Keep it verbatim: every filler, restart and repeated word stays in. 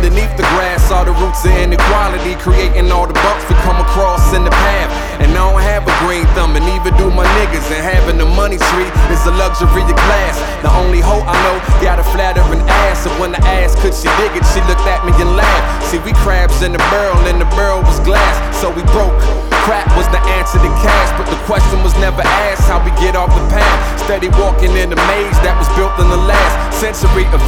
underneath the grass, all the roots of inequality, creating all the bumps we come across in the path. And I don't have a green thumb, and neither do my niggas. And having a money tree is a luxury of class. The only hoe I know got a flattering ass, so when I asked could she dig it, she looked at me and laughed. See, we crabs in the barrel, and the barrel was glass, so we broke. Crack was the answer to cash, but the question was never asked how we get off the path. Steady walking in a maze that was built in the last century of